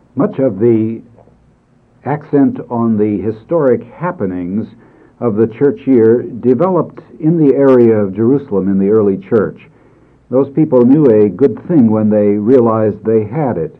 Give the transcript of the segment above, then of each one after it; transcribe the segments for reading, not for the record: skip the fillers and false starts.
Much of the accent on the historic happenings of the church year developed in the area of Jerusalem in the early church. Those people knew a good thing when they realized they had it.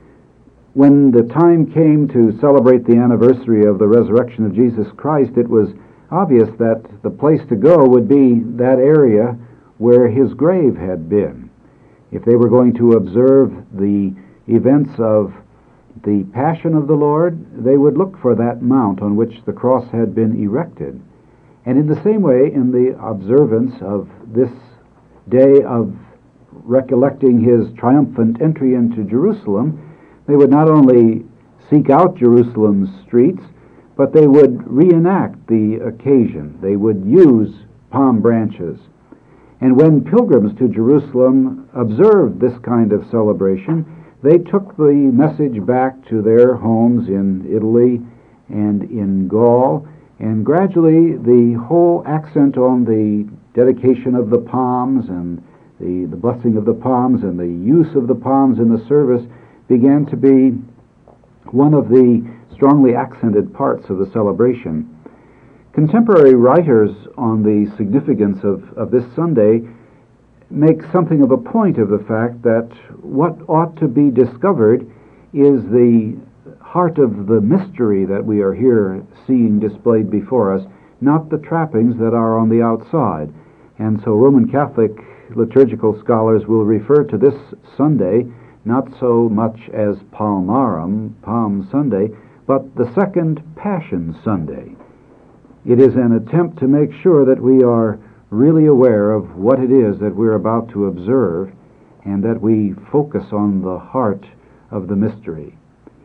When the time came to celebrate the anniversary of the resurrection of Jesus Christ, it was obvious that the place to go would be that area where his grave had been. If they were going to observe the events of the Passion of the Lord, they would look for that mount on which the cross had been erected. And in the same way, in the observance of this day of recollecting his triumphant entry into Jerusalem, they would not only seek out Jerusalem's streets, but they would reenact the occasion. They would use palm branches. And when pilgrims to Jerusalem observed this kind of celebration, they took the message back to their homes in Italy and in Gaul, and gradually the whole accent on the dedication of the palms and the blessing of the palms and the use of the palms in the service began to be one of the strongly accented parts of the celebration. Contemporary writers on the significance of this Sunday make something of a point of the fact that what ought to be discovered is the heart of the mystery that we are here seeing displayed before us, not the trappings that are on the outside. And so Roman Catholic liturgical scholars will refer to this Sunday not so much as Palmarum, Palm Sunday, but the Second Passion Sunday. It is an attempt to make sure that we are really aware of what it is that we're about to observe and that we focus on the heart of the mystery.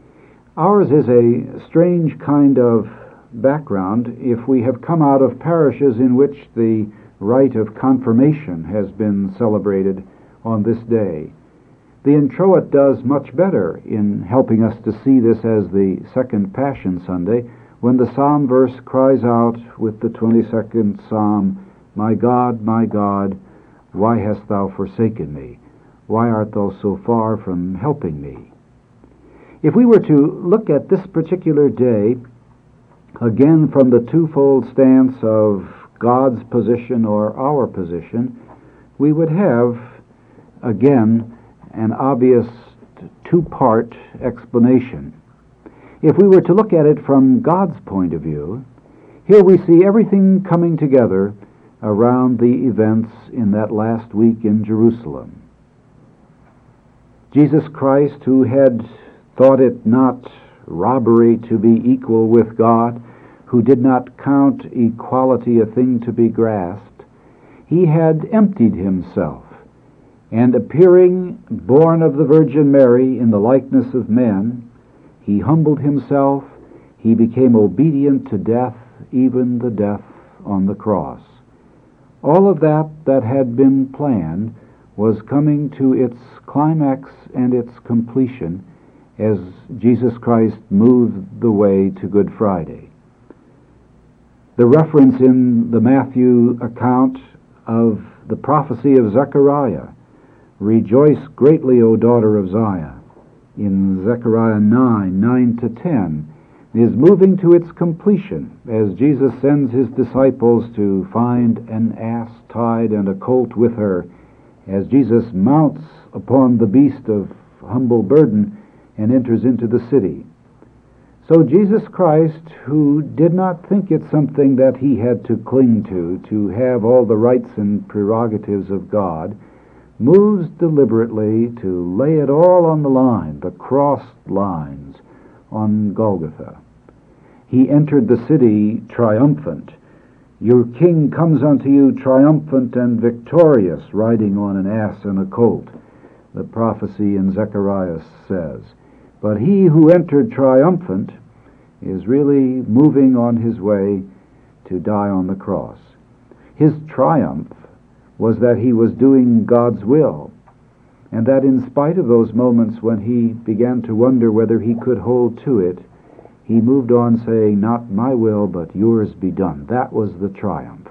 Ours is a strange kind of background if we have come out of parishes in which the rite of confirmation has been celebrated on this day. The introit does much better in helping us to see this as the Second Passion Sunday when the psalm verse cries out with the 22nd Psalm, my God, why hast thou forsaken me? Why art thou so far from helping me?" If we were to look at this particular day, again from the twofold stance of God's position or our position, we would have, again, an obvious two-part explanation. If we were to look at it from God's point of view, here we see everything coming together around the events in that last week in Jerusalem. Jesus Christ, who had thought it not robbery to be equal with God, who did not count equality a thing to be grasped, he had emptied himself, and appearing born of the Virgin Mary in the likeness of men, he humbled himself, he became obedient to death, even the death on the cross. All of that had been planned was coming to its climax and its completion as Jesus Christ moved the way to Good Friday. The reference in the Matthew account of the prophecy of Zechariah, "Rejoice greatly, O daughter of Zion," in Zechariah 9 to 10, is moving to its completion as Jesus sends his disciples to find an ass tied and a colt with her, as Jesus mounts upon the beast of humble burden and enters into the city. So Jesus Christ, who did not think it something that he had to cling to have all the rights and prerogatives of God, moves deliberately to lay it all on the line, the crossed lines, on Golgotha. He entered the city triumphant. "Your king comes unto you triumphant and victorious, riding on an ass and a colt," the prophecy in Zechariah says. But he who entered triumphant is really moving on his way to die on the cross. His triumph was that he was doing God's will, and that in spite of those moments when he began to wonder whether he could hold to it, he moved on saying, "Not my will, but yours be done." That was the triumph.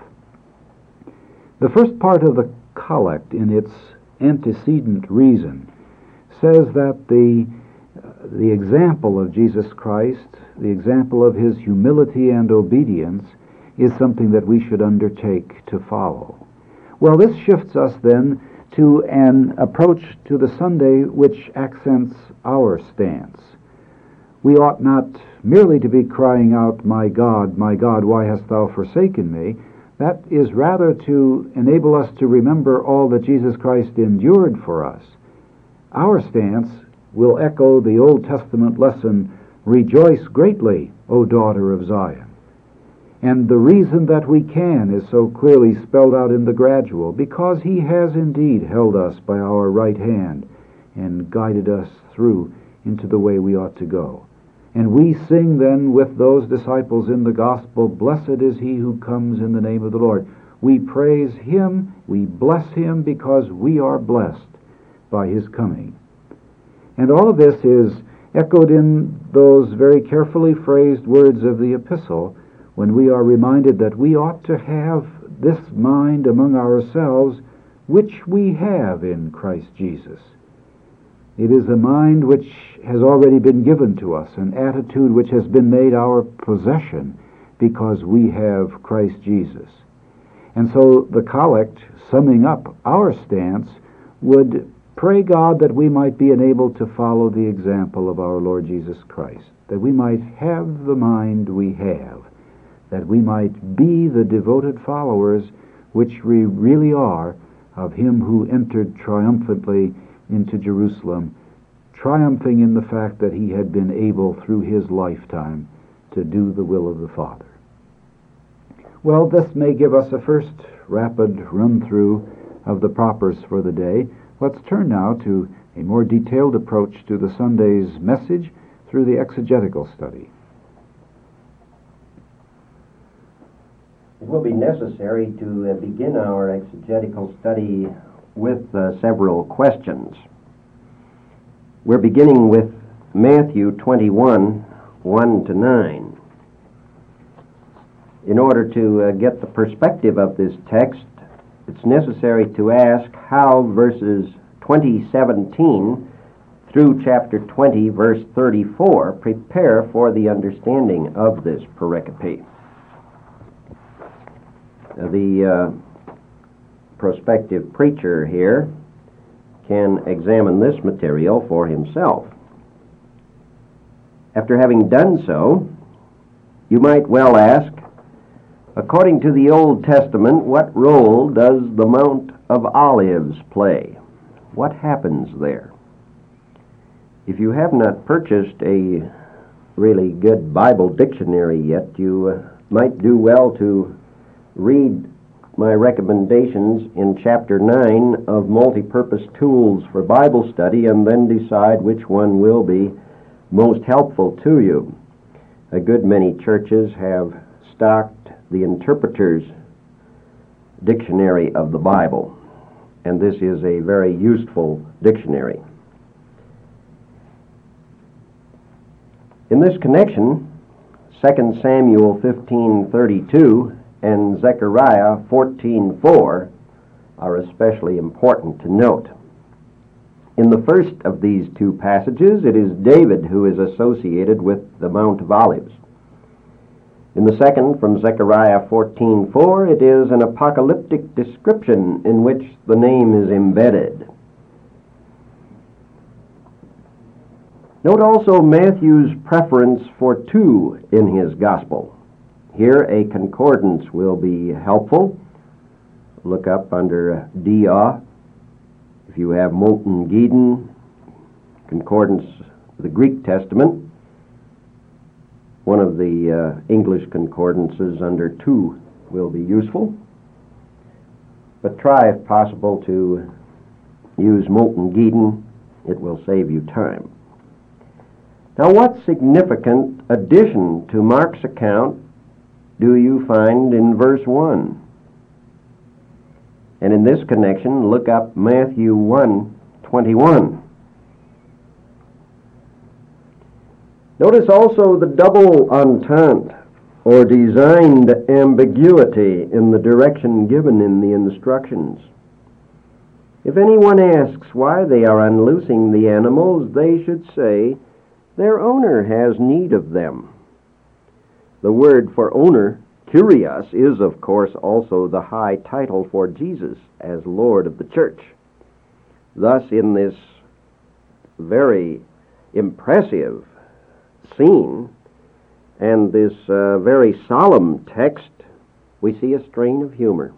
The first part of the collect, in its antecedent reason, says that the the example of Jesus Christ, the example of his humility and obedience, is something that we should undertake to follow. Well, this shifts us then to an approach to the Sunday which accents our stance. We ought not merely to be crying out, my God, why hast thou forsaken me?" That is rather to enable us to remember all that Jesus Christ endured for us. Our stance will echo the Old Testament lesson, "Rejoice greatly, O daughter of Zion." And the reason that we can is so clearly spelled out in the gradual, because he has indeed held us by our right hand and guided us through into the way we ought to go. And we sing then with those disciples in the gospel, "Blessed is he who comes in the name of the Lord." We praise him, we bless him, because we are blessed by his coming. And all of this is echoed in those very carefully phrased words of the epistle, when we are reminded that we ought to have this mind among ourselves, which we have in Christ Jesus. It is a mind which has already been given to us, an attitude which has been made our possession because we have Christ Jesus. And so the collect, summing up our stance, would pray God that we might be enabled to follow the example of our Lord Jesus Christ, that we might have the mind we have, that we might be the devoted followers which we really are of him who entered triumphantly into Jerusalem, triumphing in the fact that he had been able through his lifetime to do the will of the Father. Well, this may give us a first rapid run-through of the propers for the day. Let's turn now to a more detailed approach to the Sunday's message through the exegetical study. It will be necessary to begin our exegetical study with several questions. We're beginning with Matthew 21, 1 to 9. In order to get the perspective of this text, it's necessary to ask how verses 20:17 through chapter 20, verse 34 prepare for the understanding of this pericope. The prospective preacher here can examine this material for himself. After having done so, you might well ask, according to the Old Testament, what role does the Mount of Olives play? What happens there? If you have not purchased a really good Bible dictionary yet, you might do well to read my recommendations in Chapter 9 of Multipurpose Tools for Bible Study, and then decide which one will be most helpful to you. A good many churches have stocked the Interpreter's Dictionary of the Bible, and this is a very useful dictionary. In this connection, 2 Samuel 15:32 and Zechariah 14:4 are especially important to note. In the first of these two passages, it is David who is associated with the Mount of Olives. In the second, from Zechariah 14:4, it is an apocalyptic description in which the name is embedded. Note also Matthew's preference for two in his gospel. Here a concordance will be helpful. Look up under Dia. If you have Molten Gieden, concordance with the Greek Testament, one of the English concordances under 2 will be useful. But try, if possible, to use Molten Gieden. It will save you time. Now, what significant addition to Mark's account do you find in verse 1? And in this connection, look up Matthew 1:21. Notice also the double entente, or designed ambiguity, in the direction given in the instructions. If anyone asks why they are unloosing the animals, they should say, their owner has need of them. The word for owner, Kyrios, is, of course, also the high title for Jesus as Lord of the church. Thus, in this very impressive scene and this very solemn text, we see a strain of humor.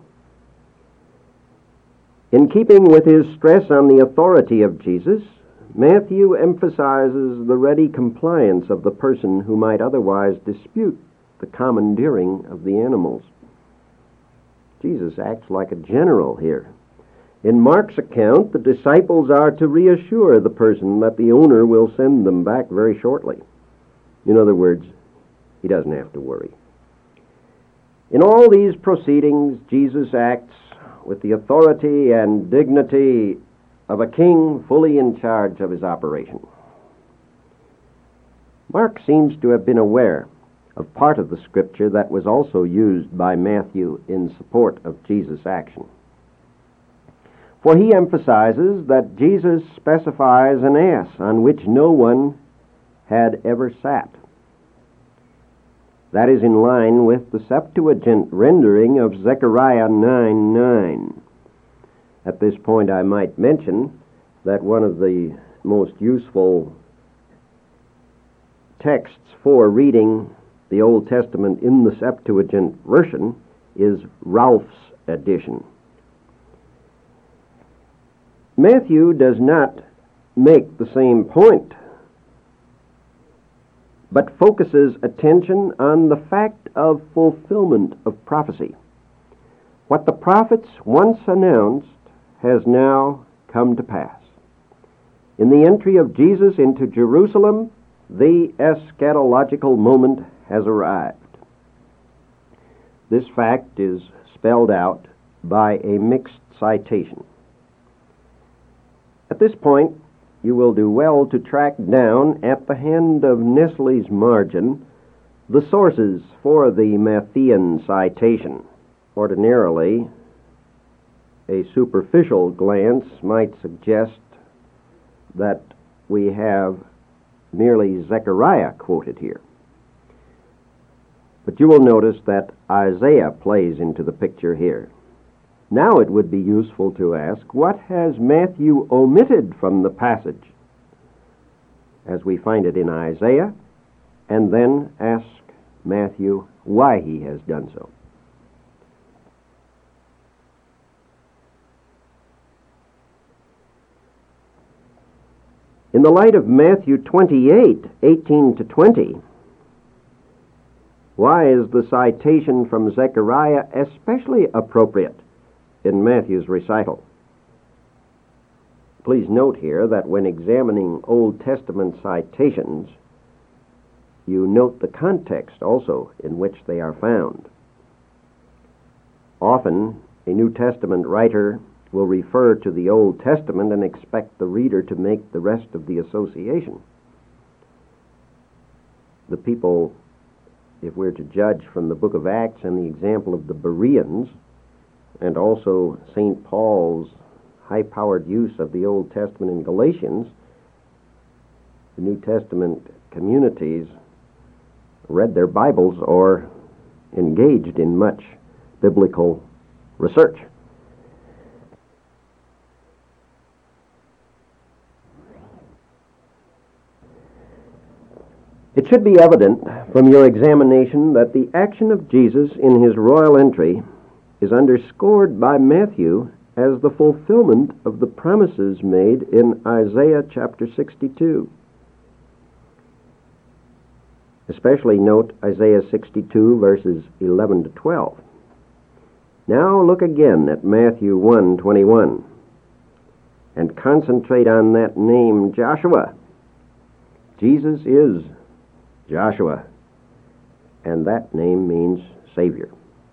In keeping with his stress on the authority of Jesus, Matthew emphasizes the ready compliance of the person who might otherwise dispute the commandeering of the animals. Jesus acts like a general here. In Mark's account, the disciples are to reassure the person that the owner will send them back very shortly. In other words, he doesn't have to worry. In all these proceedings, Jesus acts with the authority and dignity of a king fully in charge of his operation. Mark seems to have been aware of part of the scripture that was also used by Matthew in support of Jesus' action. For he emphasizes that Jesus specifies an ass on which no one had ever sat. That is in line with the Septuagint rendering of Zechariah 9:9. At this point, I might mention that one of the most useful texts for reading the Old Testament in the Septuagint version is Ralph's edition. Matthew does not make the same point, but focuses attention on the fact of fulfillment of prophecy. What the prophets once announced has now come to pass. In the entry of Jesus into Jerusalem, the eschatological moment has arrived. This fact is spelled out by a mixed citation. At this point, you will do well to track down at the hand of Nestle's margin the sources for the Matthean citation. Ordinarily, a superficial glance might suggest that we have merely Zechariah quoted here. But you will notice that Isaiah plays into the picture here. Now it would be useful to ask, what has Matthew omitted from the passage? As we find it in Isaiah, and then ask Matthew why he has done so. In the light of Matthew 28:18-20, why is the citation from Zechariah especially appropriate in Matthew's recital? Please note here that when examining Old Testament citations, you note the context also in which they are found. Often, a New Testament writer will refer to the Old Testament and expect the reader to make the rest of the association. The people, if we're to judge from the book of Acts and the example of the Bereans, and also St. Paul's high-powered use of the Old Testament in Galatians, the New Testament communities read their Bibles or engaged in much biblical research. It should be evident from your examination that the action of Jesus in his royal entry is underscored by Matthew as the fulfillment of the promises made in Isaiah chapter 62. Especially note Isaiah 62 verses 11-12. Now look again at Matthew 1:21 and concentrate on that name Joshua. Jesus is Joshua, and that name means Savior.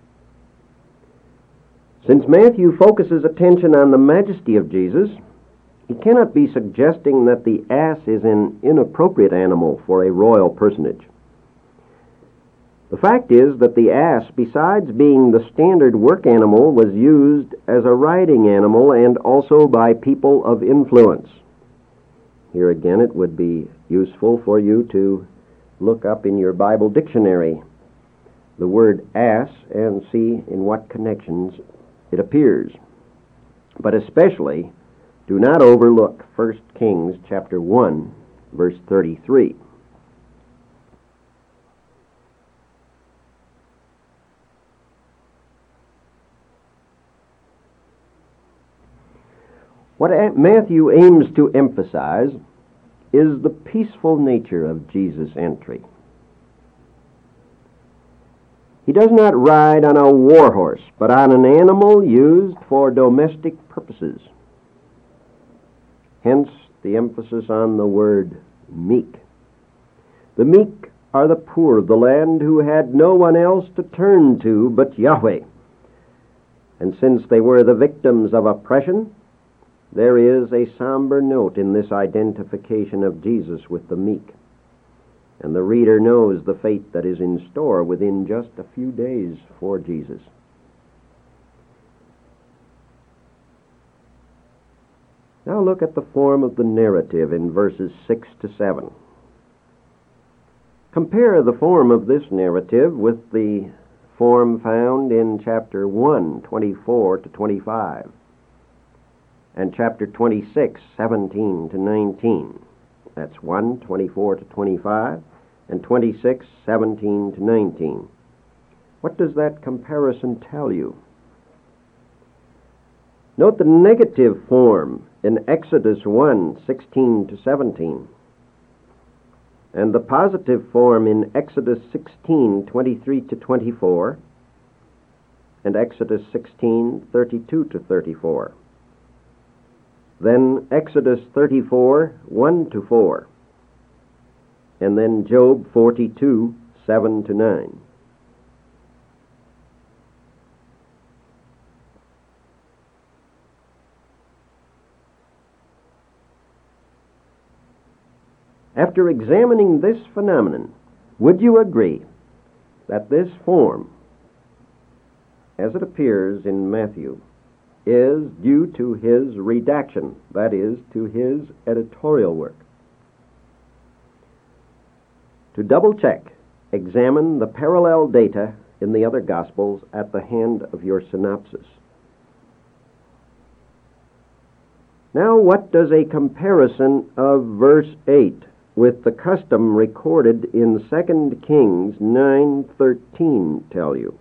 Since Matthew focuses attention on the majesty of Jesus, he cannot be suggesting that the ass is an inappropriate animal for a royal personage. The fact is that the ass, besides being the standard work animal, was used as a riding animal and also by people of influence. Here again it would be useful for you to look up in your Bible dictionary the word ass and see in what connections it appears. But especially, do not overlook 1 Kings chapter 1, verse 33. What Matthew aims to emphasize is the peaceful nature of Jesus' entry. He does not ride on a war horse, but on an animal used for domestic purposes. Hence the emphasis on the word meek. The meek are the poor of the land who had no one else to turn to but Yahweh. And since they were the victims of oppression, there is a somber note in this identification of Jesus with the meek. And the reader knows the fate that is in store within just a few days for Jesus. Now look at the form of the narrative in verses 6 to 7. Compare the form of this narrative with the form found in chapter 1, 24 to 25, and chapter 26, 17 to 19. That's 1, 24 to 25, and 26, 17 to 19. What does that comparison tell you? Note the negative form in Exodus 1, 16 to 17, and the positive form in Exodus 16, 23 to 24, and Exodus 16, 32 to 34. Then Exodus 34, 1 to 4, and then Job 42, 7 to 9. After examining this phenomenon, would you agree that this form, as it appears in Matthew, is due to his redaction, that is, to his editorial work? To double-check, examine the parallel data in the other Gospels at the hand of your synopsis. Now, what does a comparison of verse 8 with the custom recorded in 2 Kings 9:13 tell you?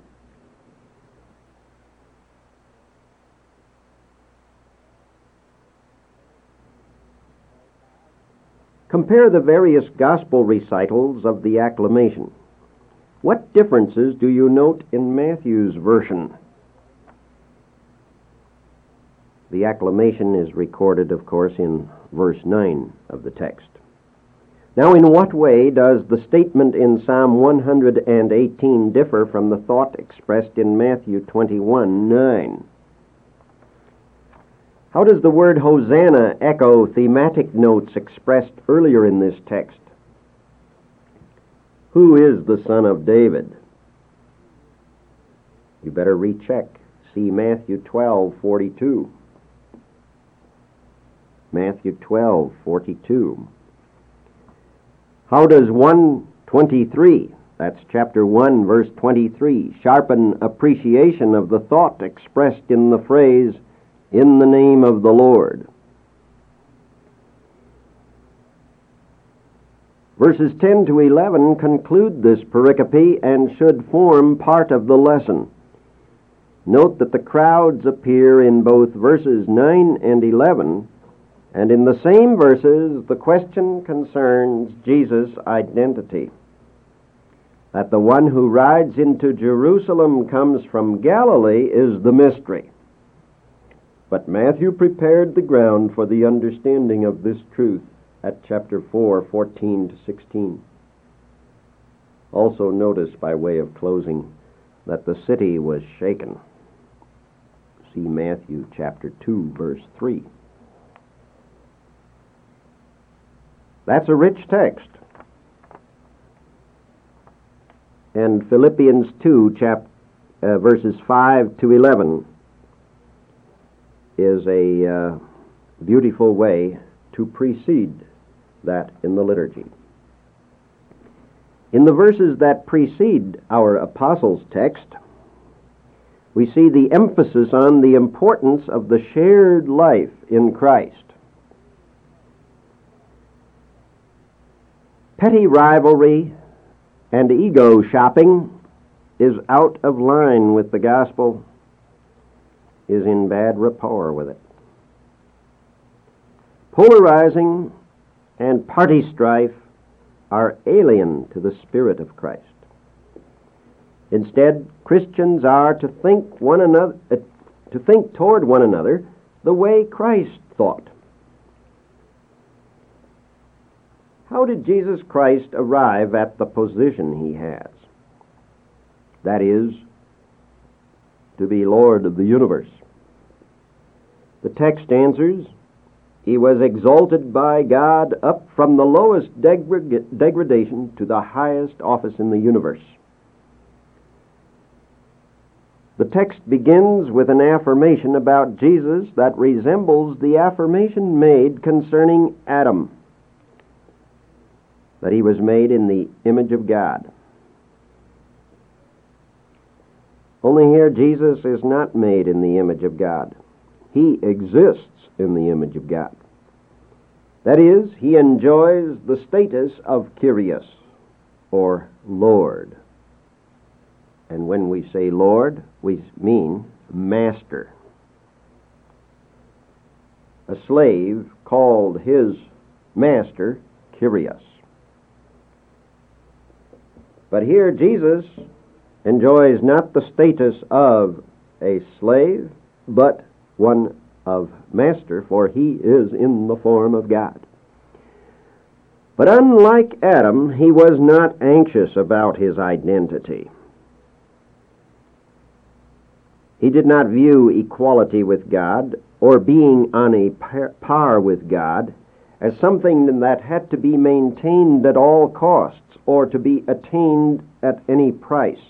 Compare the various gospel recitals of the acclamation. What differences do you note in Matthew's version? The acclamation is recorded, of course, in verse 9 of the text. Now, in what way does the statement in Psalm 118 differ from the thought expressed in Matthew 21:9? How does the word Hosanna echo thematic notes expressed earlier in this text? Who is the Son of David? You better recheck. See Matthew 12:42. Matthew 12:42. How does 1:23, that's chapter 1, verse 23, sharpen appreciation of the thought expressed in the phrase, "in the name of the Lord"? Verses 10 to 11 conclude this pericope and should form part of the lesson. Note that the crowds appear in both verses 9 and 11, and in the same verses the question concerns Jesus' identity. That the one who rides into Jerusalem comes from Galilee is the mystery. But Matthew prepared the ground for the understanding of this truth at chapter 4, 14 to 16. Also notice, by way of closing, that the city was shaken. See Matthew chapter 2, verse 3. That's a rich text. And Philippians 2, verses 5 to 11 is a beautiful way to precede that in the liturgy. In the verses that precede our apostles' text, we see the emphasis on the importance of the shared life in Christ. Petty rivalry and ego shopping is out of line with the gospel, is in bad rapport with it. Polarizing and party strife are alien to the Spirit of Christ. Instead, Christians are to think toward one another the way Christ thought. How did Jesus Christ arrive at the position he has? That is, to be Lord of the universe. The text answers, he was exalted by God up from the lowest degradation to the highest office in the universe. The text begins with an affirmation about Jesus that resembles the affirmation made concerning Adam, that he was made in the image of God. Only here Jesus is not made in the image of God. He exists in the image of God. That is, he enjoys the status of Kyrios, or Lord. And when we say Lord, we mean master. A slave called his master Kyrios. But here Jesus enjoys not the status of a slave, but one of master, for he is in the form of God. But unlike Adam, he was not anxious about his identity. He did not view equality with God or being on a par with God as something that had to be maintained at all costs or to be attained at any price.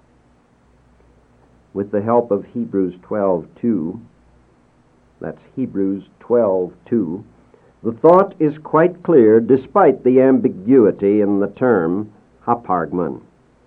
With the help of Hebrews 12:2, that's Hebrews 12:2, the thought is quite clear despite the ambiguity in the term hapargmon.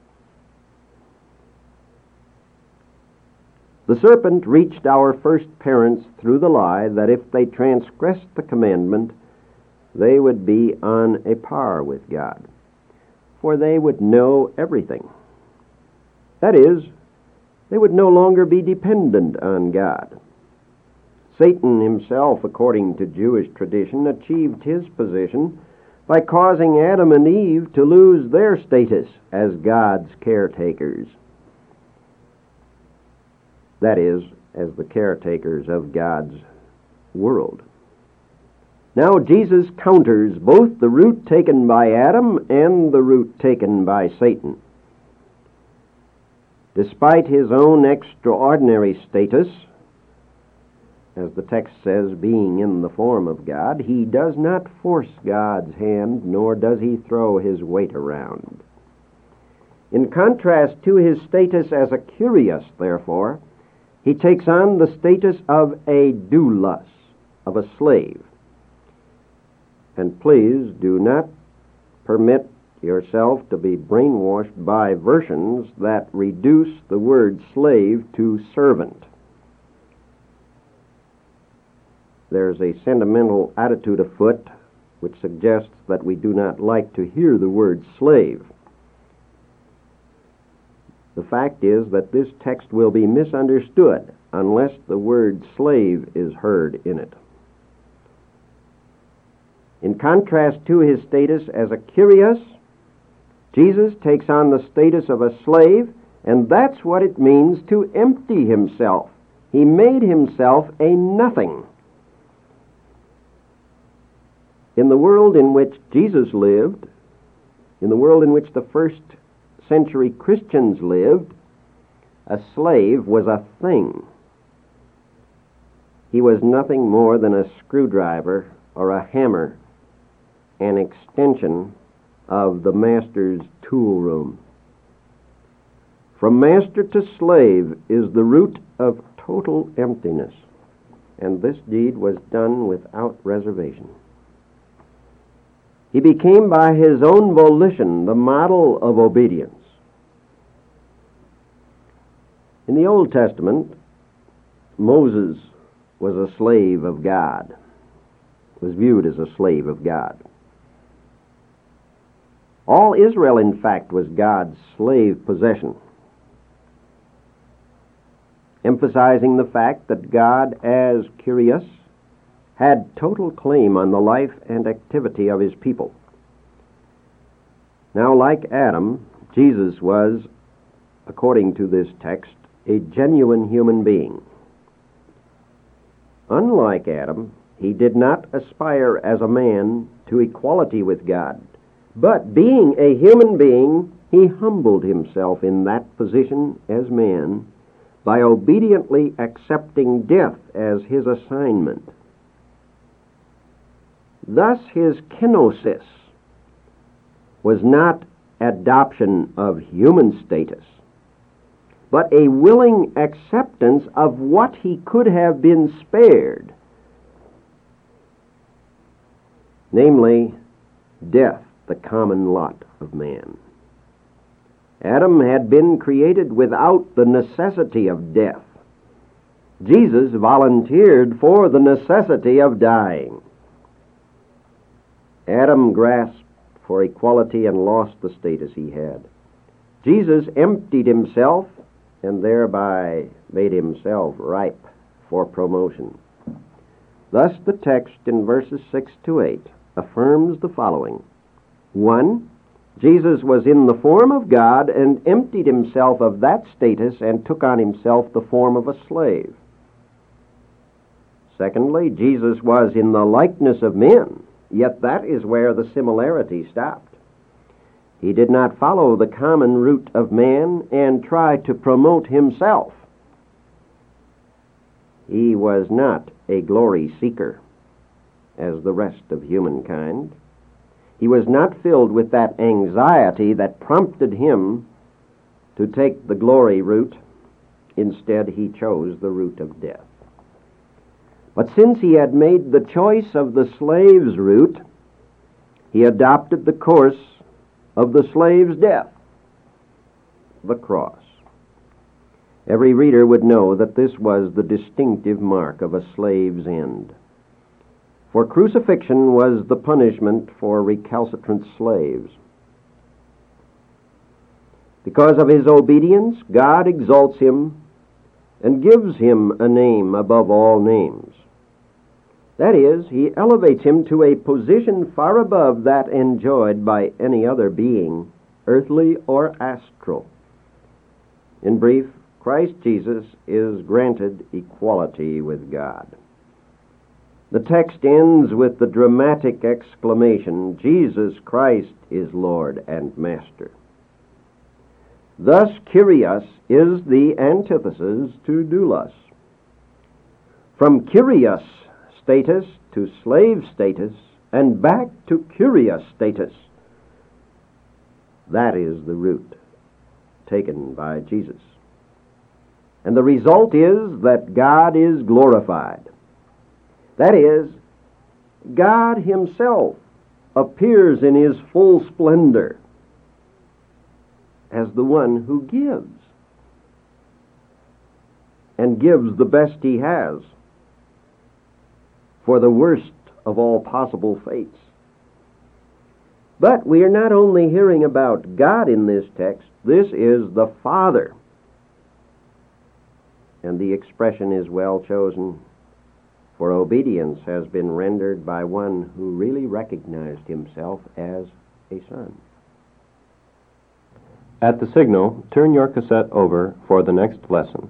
The serpent reached our first parents through the lie that if they transgressed the commandment, they would be on a par with God, for they would know everything. That is, they would no longer be dependent on God. Satan himself, according to Jewish tradition, achieved his position by causing Adam and Eve to lose their status as God's caretakers. That is, as the caretakers of God's world. Now Jesus counters both the route taken by Adam and the route taken by Satan. Despite his own extraordinary status, as the text says, being in the form of God, he does not force God's hand, nor does he throw his weight around. In contrast to his status as a Kyrios, therefore, he takes on the status of a doulos, of a slave. And please do not permit yourself to be brainwashed by versions that reduce the word slave to servant. There's a sentimental attitude afoot which suggests that we do not like to hear the word slave. The fact is that this text will be misunderstood unless the word slave is heard in it. In contrast to his status as a Kyrios, Jesus takes on the status of a slave, and that's what it means to empty himself. He made himself a nothing. In the world in which Jesus lived, in the world in which the first century Christians lived, a slave was a thing. He was nothing more than a screwdriver or a hammer, an extension of the master's tool room. From master to slave is the root of total emptiness, and this deed was done without reservation. He became by his own volition the model of obedience. In the Old Testament, Moses was a slave of God, was viewed as a slave of God. All Israel, in fact, was God's slave possession, emphasizing the fact that God, as Kyrios, had total claim on the life and activity of his people. Now, like Adam, Jesus was, according to this text, a genuine human being. Unlike Adam, he did not aspire as a man to equality with God, but being a human being, he humbled himself in that position as man by obediently accepting death as his assignment. Thus his kenosis was not adoption of human status, but a willing acceptance of what he could have been spared, namely death, the common lot of man. Adam had been created without the necessity of death. Jesus volunteered for the necessity of dying. Adam grasped for equality and lost the status he had. Jesus emptied himself and thereby made himself ripe for promotion. Thus the text in verses 6 to 8 affirms the following. 1. Jesus was in the form of God and emptied himself of that status and took on himself the form of a slave. Secondly, Jesus was in the likeness of men, yet that is where the similarity stopped. He did not follow the common route of man and try to promote himself. He was not a glory seeker, as the rest of humankind. He was not filled with that anxiety that prompted him to take the glory route. Instead, he chose the route of death. But since he had made the choice of the slave's route, he adopted the course of the slave's death, the cross. Every reader would know that this was the distinctive mark of a slave's end. For crucifixion was the punishment for recalcitrant slaves. Because of his obedience, God exalts him and gives him a name above all names. That is, he elevates him to a position far above that enjoyed by any other being, earthly or astral. In brief, Christ Jesus is granted equality with God. The text ends with the dramatic exclamation, Jesus Christ is Lord and Master. Thus, Kyrios is the antithesis to doulos. From Kyrios status to slave status and back to Kyrios status. That is the route taken by Jesus. And the result is that God is glorified. That is, God himself appears in his full splendor as the one who gives, and gives the best he has for the worst of all possible fates. But we are not only hearing about God in this text, this is the Father. And the expression is well chosen, for obedience has been rendered by one who really recognized himself as a son. At the signal, turn your cassette over for the next lesson.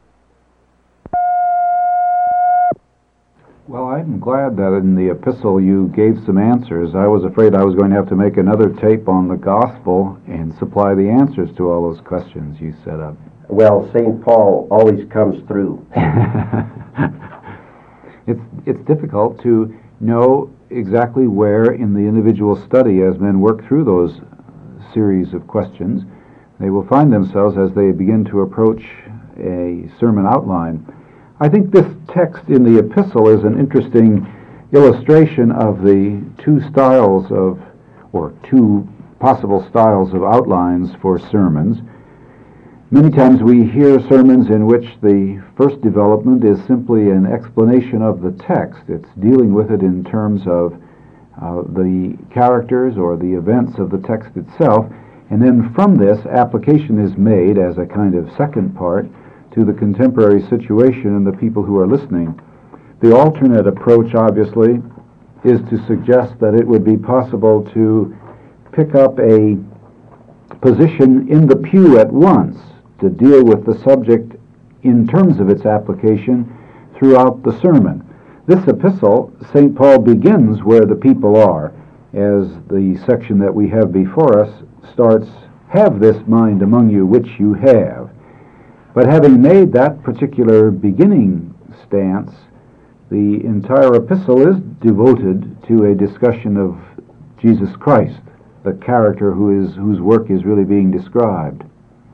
Well, I'm glad that in the epistle you gave some answers. I was afraid I was going to have to make another tape on the gospel and supply the answers to all those questions you set up. Well, St. Paul always comes through. It's difficult to know exactly where in the individual study, as men work through those series of questions, they will find themselves as they begin to approach a sermon outline. I think this text in the epistle is an interesting illustration of the two styles of or two possible styles of outlines for sermons. Many times we hear sermons in which the first development is simply an explanation of the text. It's dealing with it in terms of the characters or the events of the text itself, and then from this, application is made as a kind of second part to the contemporary situation and the people who are listening. The alternate approach, obviously, is to suggest that it would be possible to pick up a position in the pew at once to deal with the subject in terms of its application throughout the sermon. This epistle, St. Paul begins where the people are, as the section that we have before us starts, "Have this mind among you which you have." But having made that particular beginning stance, the entire epistle is devoted to a discussion of Jesus Christ, the character whose work is really being described.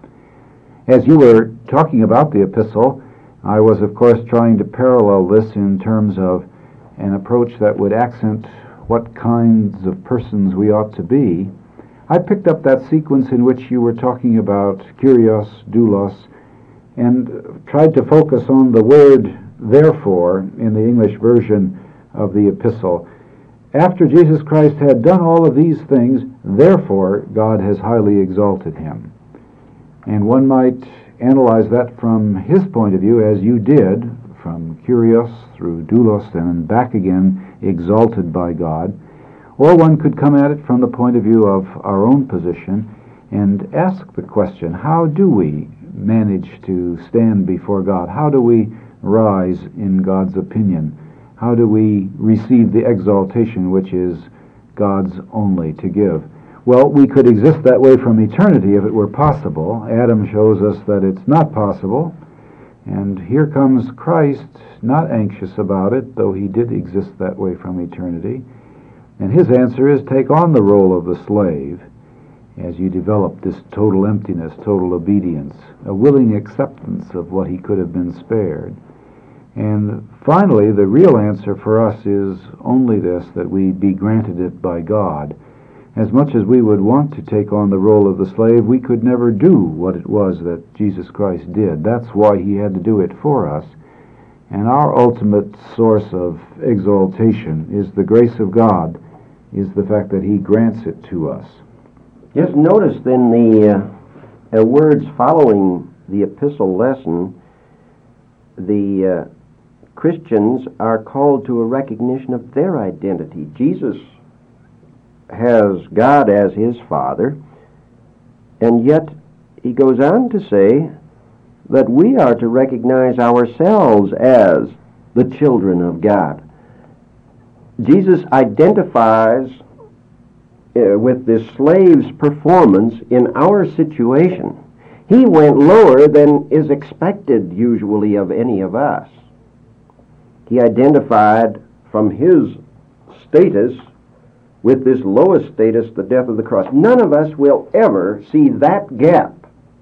As you were talking about the epistle, I was, of course, trying to parallel this in terms of an approach that would accent what kinds of persons we ought to be. I picked up that sequence in which you were talking about kurios, doulos, and tried to focus on the word therefore in the English version of the epistle. After Jesus Christ had done all of these things, therefore God has highly exalted him. And one might analyze that from his point of view, as you did, from kurios through doulos and back again, exalted by God. Or one could come at it from the point of view of our own position and ask the question, how do we manage to stand before God? How do we rise in God's opinion? How do we receive the exaltation which is God's only to give? Well, we could exist that way from eternity if it were possible. Adam shows us that it's not possible. And here comes Christ, not anxious about it, though he did exist that way from eternity. And his answer is, take on the role of the slave as you develop this total emptiness, total obedience, a willing acceptance of what he could have been spared. And finally, the real answer for us is only this, that we be granted it by God. As much as we would want to take on the role of the slave, we could never do what it was that Jesus Christ did. That's why he had to do it for us. And our ultimate source of exaltation is the grace of God, is the fact that he grants it to us. Just notice then the words following the epistle lesson, the Christians are called to a recognition of their identity. Jesus has God as his Father, and yet he goes on to say that we are to recognize ourselves as the children of God. Jesus identifies with this slave's performance in our situation. He went lower than is expected usually of any of us. He identified from his status with this lowest status, the death of the cross. None of us will ever see that gap.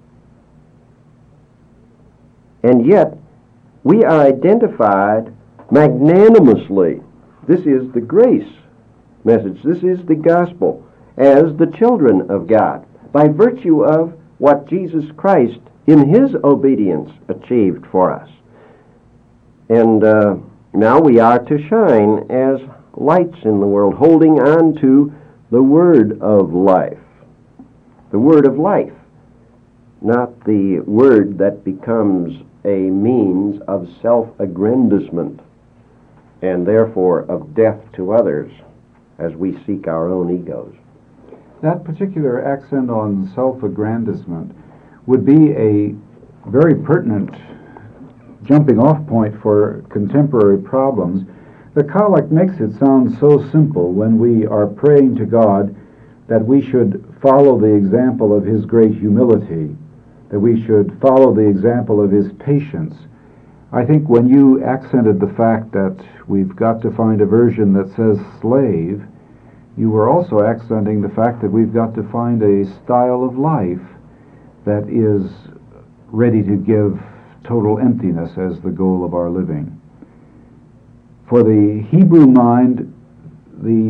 And yet, we are identified magnanimously. This is the grace message. This is the gospel as the children of God, by virtue of what Jesus Christ, in his obedience, achieved for us. And now we are to shine as lights in the world, holding on to the word of life. The word of life, not the word that becomes a means of self-aggrandizement and therefore of death to others as we seek our own egos. That particular accent on self-aggrandizement would be a very pertinent jumping-off point for contemporary problems. The collect makes it sound so simple when we are praying to God that we should follow the example of his great humility, that we should follow the example of his patience. I think when you accented the fact that we've got to find a version that says slave, you were also accenting the fact that we've got to find a style of life that is ready to give total emptiness as the goal of our living. For the Hebrew mind, the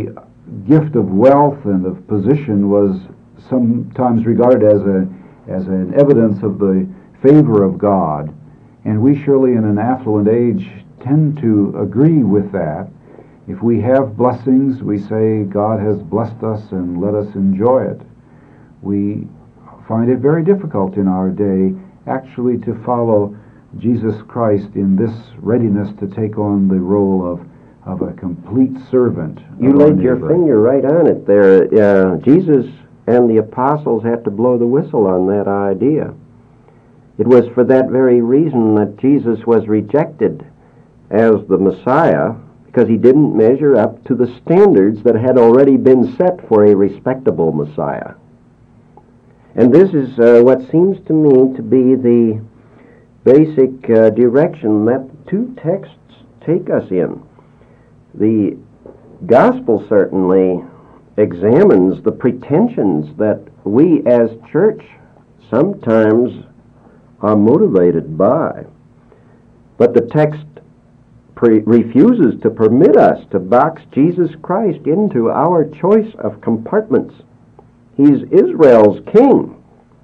gift of wealth and of position was sometimes regarded as an evidence of the favor of God. And we surely in an affluent age tend to agree with that. If we have blessings, we say God has blessed us and let us enjoy it. We find it very difficult in our day actually to follow Jesus Christ in this readiness to take on the role of a complete servant. You laid your finger right on it there. Jesus and the apostles had to blow the whistle on that idea. It was for that very reason that Jesus was rejected as the Messiah, because he didn't measure up to the standards that had already been set for a respectable Messiah. And this is what seems to me to be the basic direction that two texts take us in. The gospel certainly examines the pretensions that we as church sometimes are motivated by. But the text refuses to permit us to box Jesus Christ into our choice of compartments. He's Israel's king.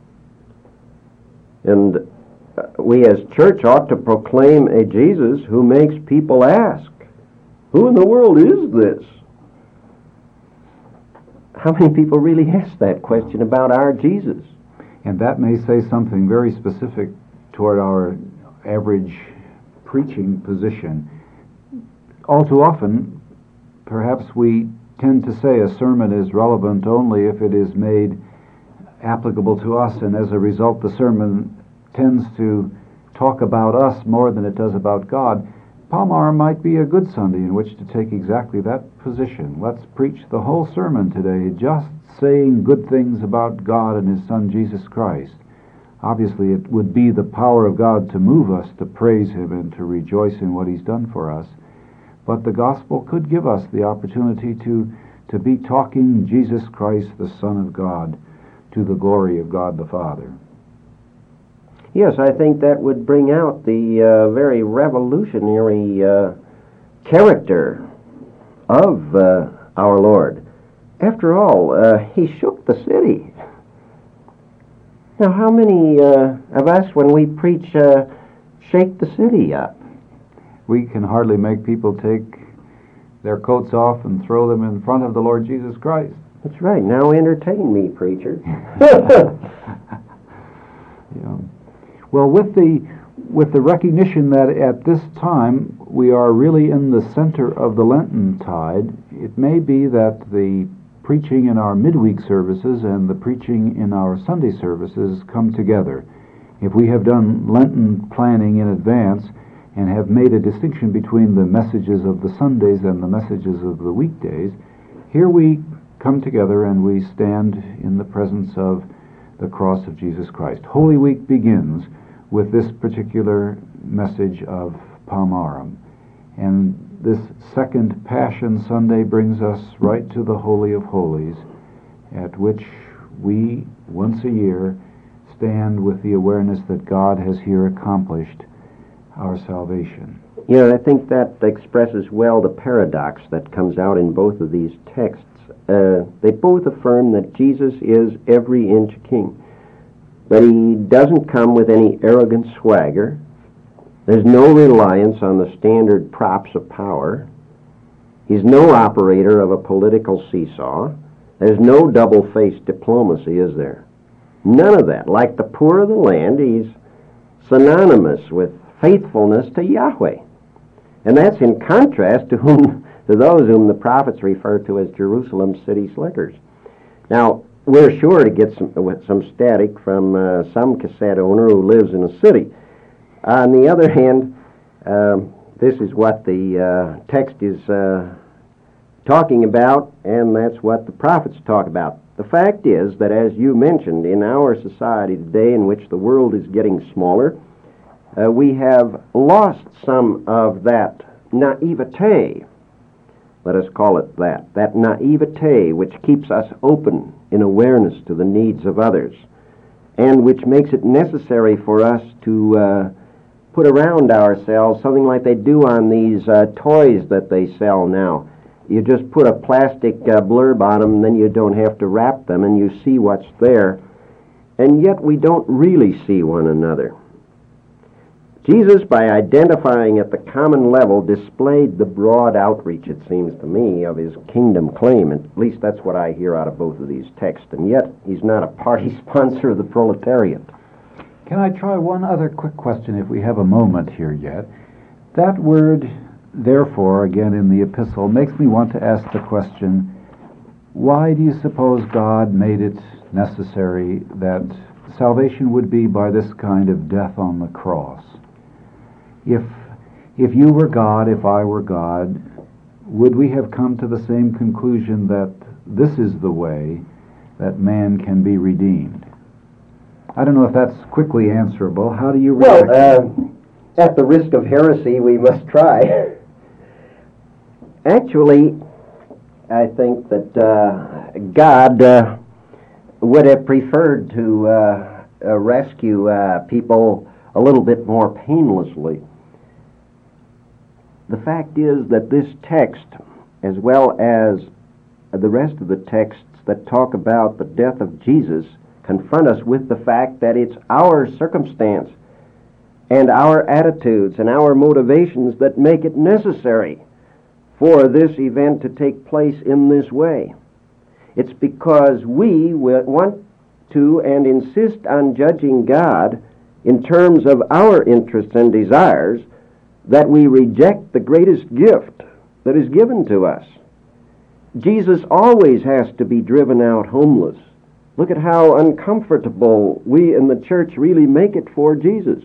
And we as church ought to proclaim a Jesus who makes people ask, who in the world is this? How many people really ask that question about our Jesus? And that may say something very specific toward our average preaching position. All too often, perhaps we tend to say a sermon is relevant only if it is made applicable to us, and as a result the sermon tends to talk about us more than it does about God. Palmar might be a good Sunday in which to take exactly that position. Let's preach the whole sermon today just saying good things about God and His Son Jesus Christ. Obviously it would be the power of God to move us to praise Him and to rejoice in what He's done for us. But the gospel could give us the opportunity to be talking Jesus Christ, the Son of God, to the glory of God the Father. Yes, I think that would bring out the very revolutionary character of our Lord. After all, He shook the city. Now, how many of us, when we preach, shake the city up? We can hardly make people take their coats off and throw them in front of the Lord Jesus Christ. That's right. Now entertain me, preacher. Yeah. Well, with the recognition that at this time we are really in the center of the Lenten tide, it may be that the preaching in our midweek services and the preaching in our Sunday services come together. If we have done Lenten planning in advance and have made a distinction between the messages of the Sundays and the messages of the weekdays, here we come together and we stand in the presence of the cross of Jesus Christ. Holy Week begins with this particular message of Palmarum. And this second Passion Sunday brings us right to the Holy of Holies, at which we, once a year, stand with the awareness that God has here accomplished our salvation. Yeah, I think that expresses well the paradox that comes out in both of these texts. They both affirm that Jesus is every inch king, but He doesn't come with any arrogant swagger. There's no reliance on the standard props of power. He's no operator of a political seesaw. There's no double-faced diplomacy, is there? None of that. Like the poor of the land, He's synonymous with faithfulness to Yahweh. And that's in contrast to those whom the prophets refer to as Jerusalem's city slickers. Now, we're sure to get some static from some cassette owner who lives in a city. On the other hand, this is what the text is talking about, and that's what the prophets talk about. The fact is that, as you mentioned, in our society today, in which the world is getting smaller, we have lost some of that naivete, let us call it that naivete which keeps us open in awareness to the needs of others, and which makes it necessary for us to put around ourselves something like they do on these toys that they sell now. You just put a plastic blurb on them, and then you don't have to wrap them, and you see what's there. And yet we don't really see one another. Jesus, by identifying at the common level, displayed the broad outreach, it seems to me, of his kingdom claim. At least that's what I hear out of both of these texts. And yet he's not a party sponsor of the proletariat. Can I try one other quick question if we have a moment here yet? That word, therefore, again in the epistle, makes me want to ask the question, why do you suppose God made it necessary that salvation would be by this kind of death on the cross? If you were God, if I were God, would we have come to the same conclusion that this is the way that man can be redeemed? I don't know if that's quickly answerable. How do you react? Well, at the risk of heresy, we must try. Actually, I think that God would have preferred to rescue people a little bit more painlessly. The fact is that this text, as well as the rest of the texts that talk about the death of Jesus, confront us with the fact that it's our circumstance and our attitudes and our motivations that make it necessary for this event to take place in this way. It's because we want to and insist on judging God in terms of our interests and desires that we reject the greatest gift that is given to us. Jesus always has to be driven out homeless. Look at how uncomfortable we in the church really make it for Jesus.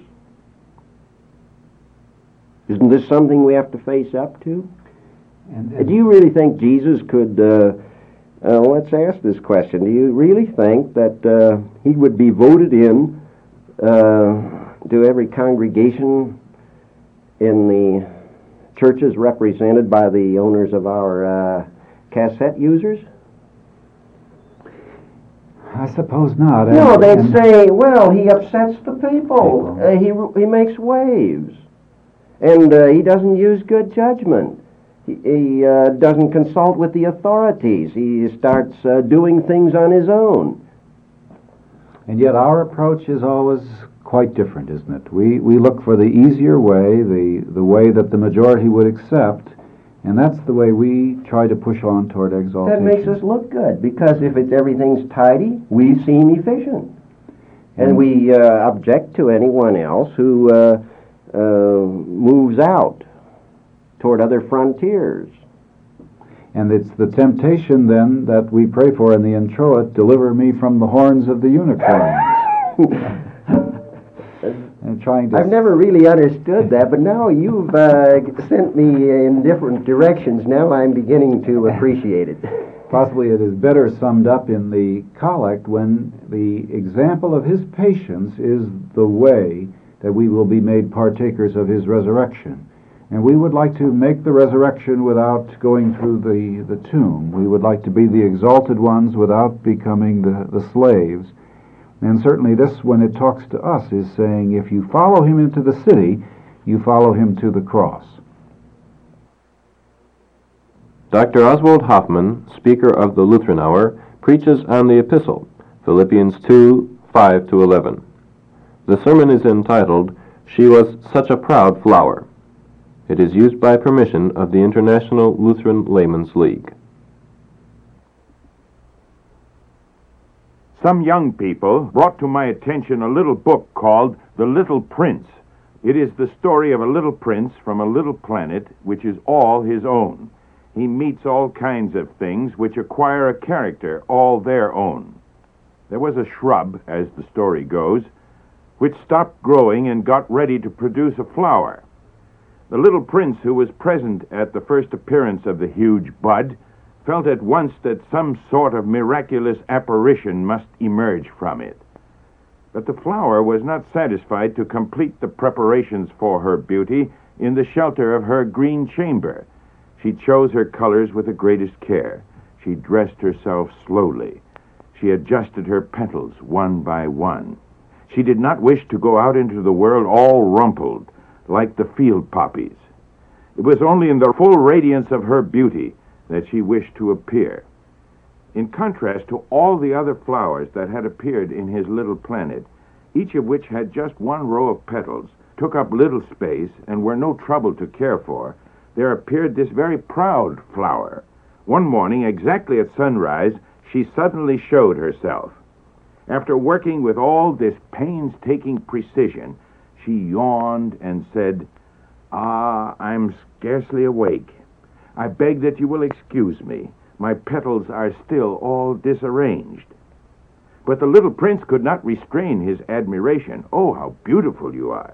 Isn't this something we have to face up to? Do you really think Jesus could, let's ask this question, do you really think that he would be voted in to every congregation in the churches represented by the owners of our cassette users? I suppose not. No, they'd say, well, he upsets the people. He makes waves. And he doesn't use good judgment. He doesn't consult with the authorities. He starts doing things on his own. And yet our approach is always quite different, isn't it? We look for the easier way, the way that the majority would accept, and that's the way we try to push on toward exaltation. That makes us look good, because if everything's tidy, we seem efficient. And we object to anyone else who moves out toward other frontiers. And it's the temptation, then, that we pray for in the introit, deliver me from the horns of the unicorns. And trying to... I've never really understood that, but now you've sent me in different directions. Now I'm beginning to appreciate it. Possibly it is better summed up in the collect when the example of his patience is the way that we will be made partakers of his resurrection. And we would like to make the resurrection without going through the tomb. We would like to be the exalted ones without becoming the slaves. And certainly this, when it talks to us, is saying, if you follow him into the city, you follow him to the cross. Dr. Oswald Hoffman, speaker of the Lutheran Hour, preaches on the epistle, Philippians 2, 5-11. The sermon is entitled, She Was Such a Proud Flower. It is used by permission of the International Lutheran Laymen's League. Some young people brought to my attention a little book called The Little Prince. It is the story of a little prince from a little planet which is all his own. He meets all kinds of things which acquire a character all their own. There was a shrub, as the story goes, which stopped growing and got ready to produce a flower. The little prince, who was present at the first appearance of the huge bud, felt at once that some sort of miraculous apparition must emerge from it. But the flower was not satisfied to complete the preparations for her beauty in the shelter of her green chamber. She chose her colors with the greatest care. She dressed herself slowly. She adjusted her petals one by one. She did not wish to go out into the world all rumpled, like the field poppies. It was only in the full radiance of her beauty that she wished to appear. In contrast to all the other flowers that had appeared in his little planet, each of which had just one row of petals, took up little space, and were no trouble to care for, there appeared this very proud flower. One morning, exactly at sunrise, she suddenly showed herself. After working with all this painstaking precision, she yawned and said, "Ah, I'm scarcely awake. I beg that you will excuse me. My petals are still all disarranged." But the little prince could not restrain his admiration. "Oh, how beautiful you are!"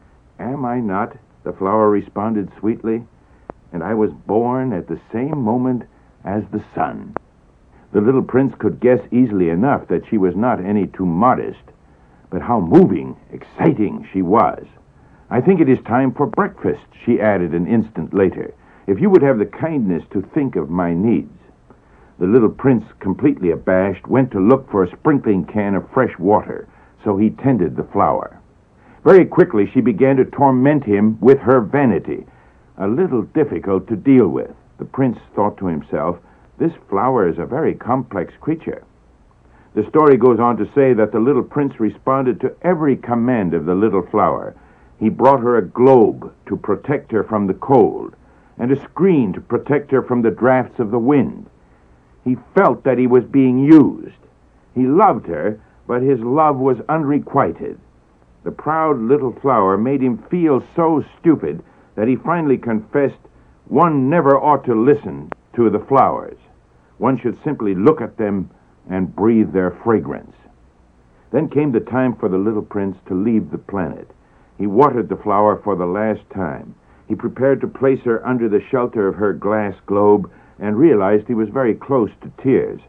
"Am I not?" the flower responded sweetly. "And I was born at the same moment as the sun." The little prince could guess easily enough that she was not any too modest, but how moving, exciting she was. "I think it is time for breakfast," she added an instant later, "if you would have the kindness to think of my needs." The little prince, completely abashed, went to look for a sprinkling can of fresh water, so he tended the flower. Very quickly she began to torment him with her vanity, a little difficult to deal with. The prince thought to himself, "This flower is a very complex creature." The story goes on to say that the little prince responded to every command of the little flower. He brought her a globe to protect her from the cold, and a screen to protect her from the drafts of the wind. He felt that he was being used. He loved her, but his love was unrequited. The proud little flower made him feel so stupid that he finally confessed one never ought to listen to the flowers. One should simply look at them and breathe their fragrance. Then came the time for the little prince to leave the planet. He watered the flower for the last time. He prepared to place her under the shelter of her glass globe and realized he was very close to tears.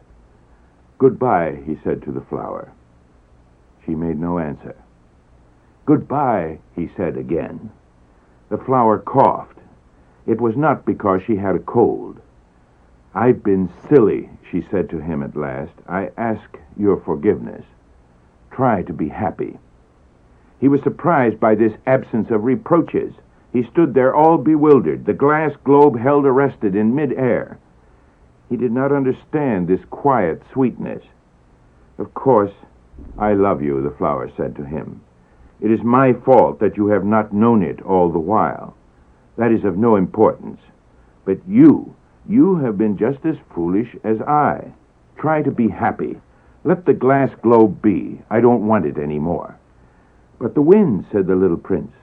"Goodbye," he said to the flower. She made no answer. "Goodbye," he said again. The flower coughed. It was not because she had a cold. "I've been silly," she said to him at last. "I ask your forgiveness. Try to be happy." He was surprised by this absence of reproaches. He stood there all bewildered, the glass globe held arrested in mid-air. He did not understand this quiet sweetness. "Of course, I love you," the flower said to him. "It is my fault that you have not known it all the while. That is of no importance. But you have been just as foolish as I. Try to be happy. Let the glass globe be. I don't want it any more." "But the wind," said the little prince.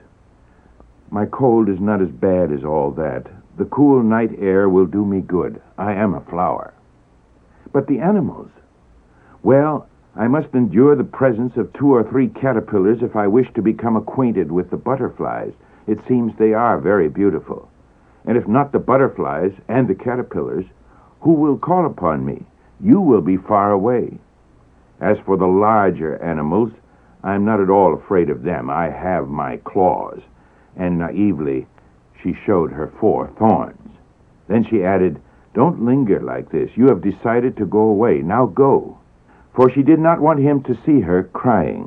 "My cold is not as bad as all that. The cool night air will do me good. I am a flower." "But the animals?" "Well, I must endure the presence of 2 or 3 caterpillars if I wish to become acquainted with the butterflies. It seems they are very beautiful. And if not the butterflies and the caterpillars, who will call upon me? You will be far away. As for the larger animals, I am not at all afraid of them. I have my claws." And naively, she showed her 4 thorns. Then she added, "Don't linger like this. You have decided to go away. Now go." For she did not want him to see her crying.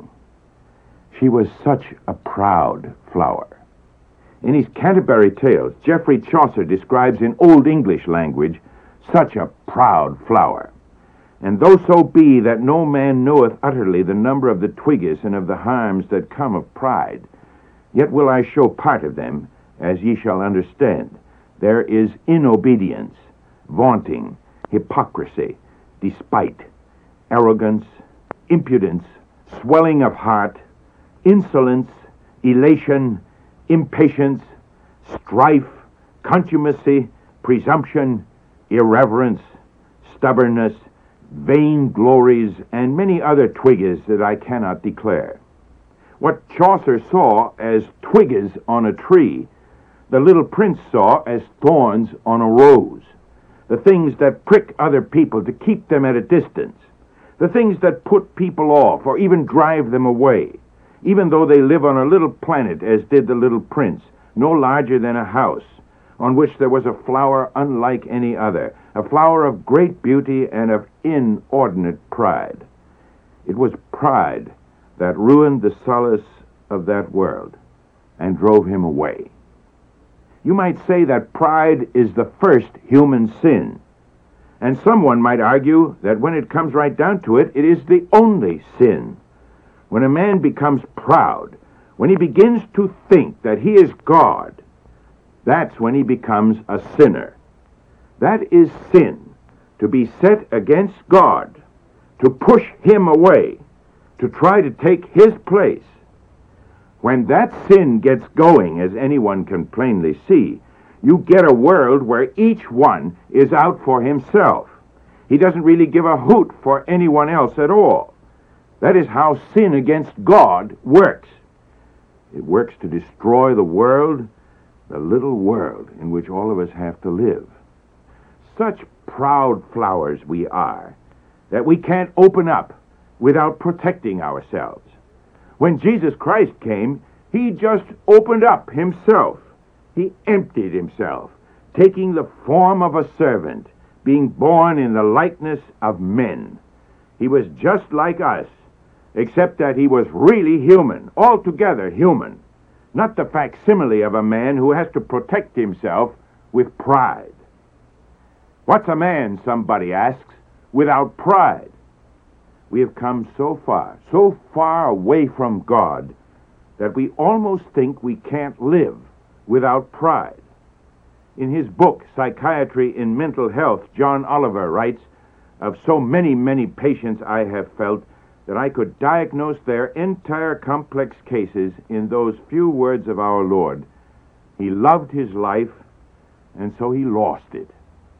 She was such a proud flower. In his Canterbury Tales, Geoffrey Chaucer describes in Old English language such a proud flower. "And though so be that no man knoweth utterly the number of the twigges and of the harms that come of pride, yet will I show part of them, as ye shall understand. There is inobedience, vaunting, hypocrisy, despite, arrogance, impudence, swelling of heart, insolence, elation, impatience, strife, contumacy, presumption, irreverence, stubbornness, vainglories, and many other twigges that I cannot declare." What Chaucer saw as twigges on a tree, the little prince saw as thorns on a rose. The things that prick other people to keep them at a distance. The things that put people off or even drive them away, even though they live on a little planet, as did the little prince, no larger than a house, on which there was a flower unlike any other, a flower of great beauty and of inordinate pride. It was pride that ruined the solace of that world and drove him away. You might say that pride is the first human sin. And someone might argue that when it comes right down to it, it is the only sin. When a man becomes proud, when he begins to think that he is God, that's when he becomes a sinner. That is sin, to be set against God, to push him away, to try to take his place. When that sin gets going, as anyone can plainly see, you get a world where each one is out for himself. He doesn't really give a hoot for anyone else at all. That is how sin against God works. It works to destroy the world, the little world in which all of us have to live. Such proud flowers we are that we can't open up without protecting ourselves. When Jesus Christ came, he just opened up himself. He emptied himself, taking the form of a servant, being born in the likeness of men. He was just like us, except that he was really human, altogether human, not the facsimile of a man who has to protect himself with pride. What's a man, somebody asks, without pride? We have come so far away from God, that we almost think we can't live without pride. In his book, Psychiatry in Mental Health, John Oliver writes, "Of so many patients I have felt that I could diagnose their entire complex cases in those few words of our Lord. He loved his life, and so he lost it."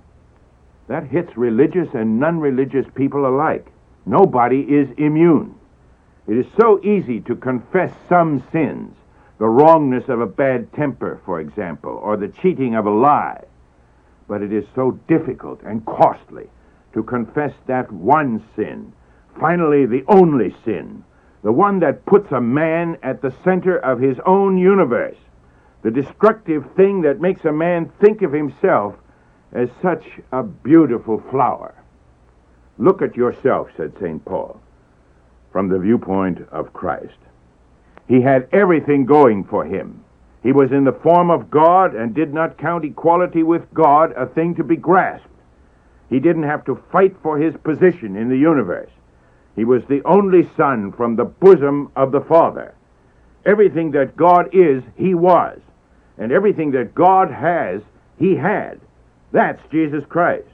That hits religious and non-religious people alike. Nobody is immune. It is so easy to confess some sins, the wrongness of a bad temper, for example, or the cheating of a lie. But it is so difficult and costly to confess that one sin, finally the only sin, the one that puts a man at the center of his own universe, the destructive thing that makes a man think of himself as such a beautiful flower. Look at yourself, said St. Paul, from the viewpoint of Christ. He had everything going for him. He was in the form of God and did not count equality with God a thing to be grasped. He didn't have to fight for his position in the universe. He was the only Son from the bosom of the Father. Everything that God is, he was. And everything that God has, he had. That's Jesus Christ.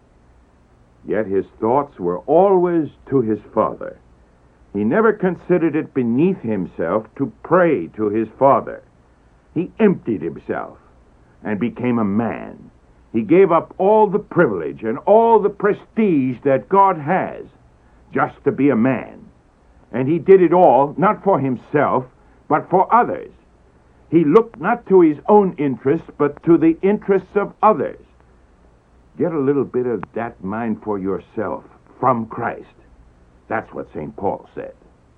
Yet his thoughts were always to his Father. He never considered it beneath himself to pray to his Father. He emptied himself and became a man. He gave up all the privilege and all the prestige that God has just to be a man. And he did it all not for himself, but for others. He looked not to his own interests, but to the interests of others. Get a little bit of that mind for yourself from Christ. That's what St. Paul said.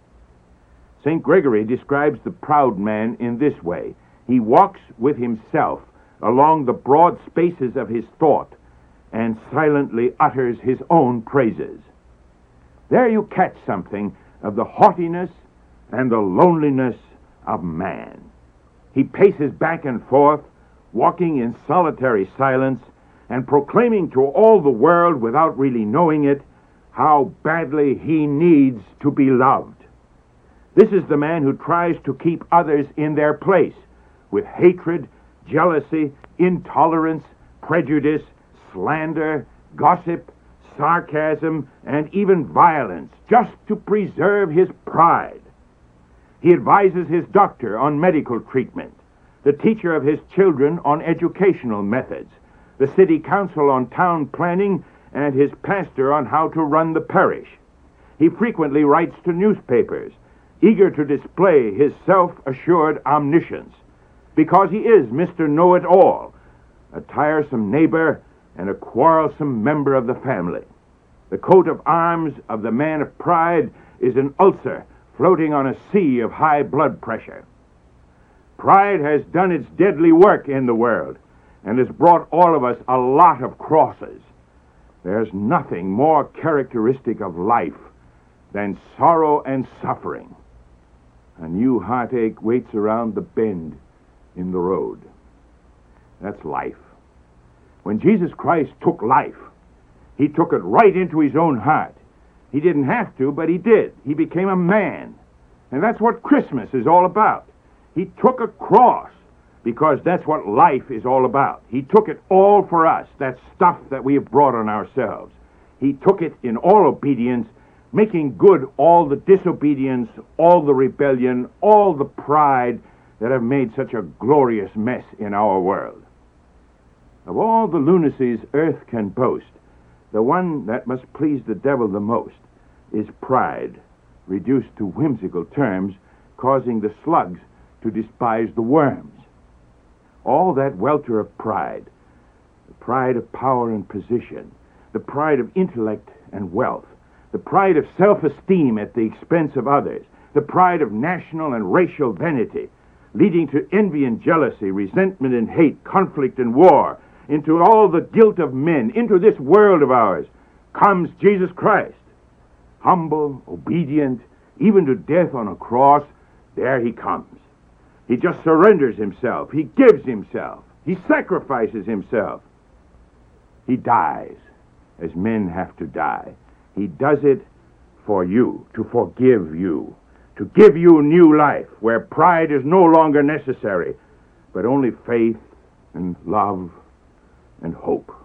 St. Gregory describes the proud man in this way. He walks with himself along the broad spaces of his thought and silently utters his own praises. There you catch something of the haughtiness and the loneliness of man. He paces back and forth, walking in solitary silence and proclaiming to all the world, without really knowing it, how badly he needs to be loved. This is the man who tries to keep others in their place with hatred, jealousy, intolerance, prejudice, slander, gossip, sarcasm, and even violence, just to preserve his pride. He advises his doctor on medical treatment, the teacher of his children on educational methods, the city council on town planning, and his pastor on how to run the parish. He frequently writes to newspapers, eager to display his self-assured omniscience, because he is Mr. Know-it-all, a tiresome neighbor and a quarrelsome member of the family. The coat of arms of the man of pride is an ulcer floating on a sea of high blood pressure. Pride has done its deadly work in the world and has brought all of us a lot of crosses. There's nothing more characteristic of life than sorrow and suffering. A new heartache waits around the bend in the road. That's life. When Jesus Christ took life, He took it right into his own heart. He didn't have to, but he did. He became a man. And that's what Christmas is all about. He took a cross, because that's what life is all about. He took it all for us, that stuff that we have brought on ourselves. He took it in all obedience, making good all the disobedience, all the rebellion, all the pride that have made such a glorious mess in our world. Of all the lunacies earth can boast, the one that must please the devil the most is pride, reduced to whimsical terms, causing the slugs to despise the worms. All that welter of pride, the pride of power and position, the pride of intellect and wealth, the pride of self-esteem at the expense of others, the pride of national and racial vanity, leading to envy and jealousy, resentment and hate, conflict and war, into all the guilt of men, into this world of ours, comes Jesus Christ. Humble, obedient, even to death on a cross, there he comes. He just surrenders himself. He gives himself. He sacrifices himself. He dies as men have to die. He does it for you, to forgive you, to give you new life where pride is no longer necessary, but only faith and love and hope.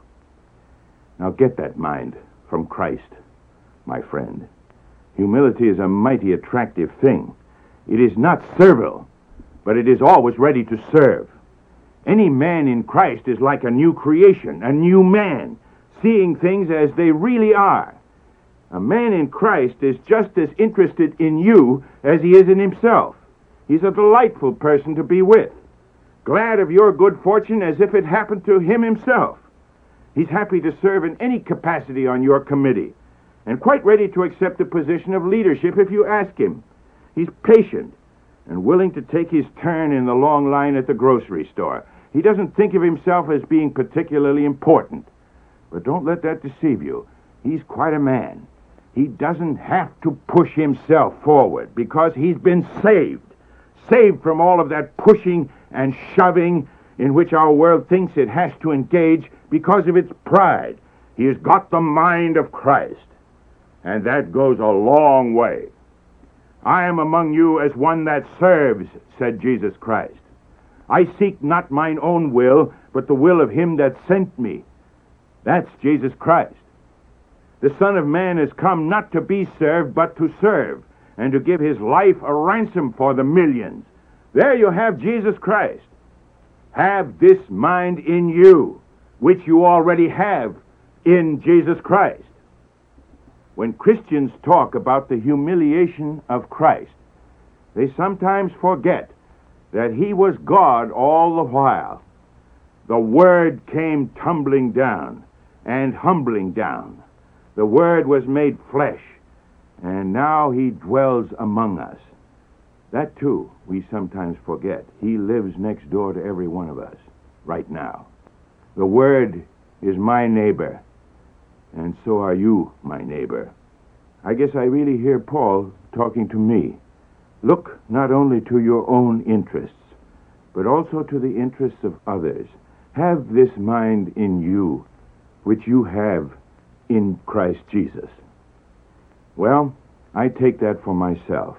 Now get that mind from Christ, my friend. Humility is a mighty attractive thing. It is not servile, but it is always ready to serve. Any man in Christ is like a new creation, a new man, seeing things as they really are. A man in Christ is just as interested in you as he is in himself. He's a delightful person to be with, glad of your good fortune as if it happened to him himself. He's happy to serve in any capacity on your committee, and quite ready to accept the position of leadership if you ask him. He's patient and willing to take his turn in the long line at the grocery store. He doesn't think of himself as being particularly important. But don't let that deceive you. He's quite a man. He doesn't have to push himself forward because he's been saved. Saved from all of that pushing and shoving in which our world thinks it has to engage because of its pride. He has got the mind of Christ. And that goes a long way. I am among you as one that serves, said Jesus Christ. I seek not mine own will, but the will of him that sent me. That's Jesus Christ. The Son of Man has come not to be served, but to serve, and to give his life a ransom for the millions. There you have Jesus Christ. Have this mind in you, which you already have in Jesus Christ. When Christians talk about the humiliation of Christ, they sometimes forget that he was God all the while. The Word came tumbling down and humbling down. The Word was made flesh, and now he dwells among us. That, too, we sometimes forget. He lives next door to every one of us right now. The Word is my neighbor, and so are you, my neighbor. I guess I really hear Paul talking to me. Look not only to your own interests, but also to the interests of others. Have this mind in you, which you have in Christ Jesus. Well, I take that for myself.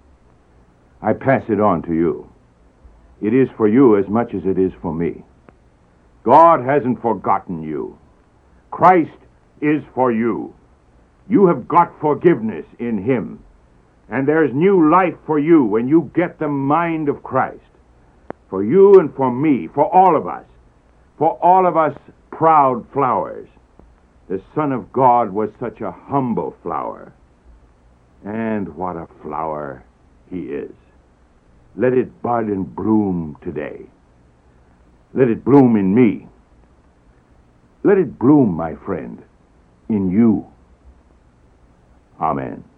I pass it on to you. It is for you as much as it is for me. God hasn't forgotten you. Christ is for you. You have got forgiveness in him. And there's new life for you when you get the mind of Christ. For you and for me, for all of us proud flowers. The Son of God was such a humble flower. And what a flower he is. Let it bud and bloom today. Let it bloom in me. Let it bloom, my friend, in you. Amen.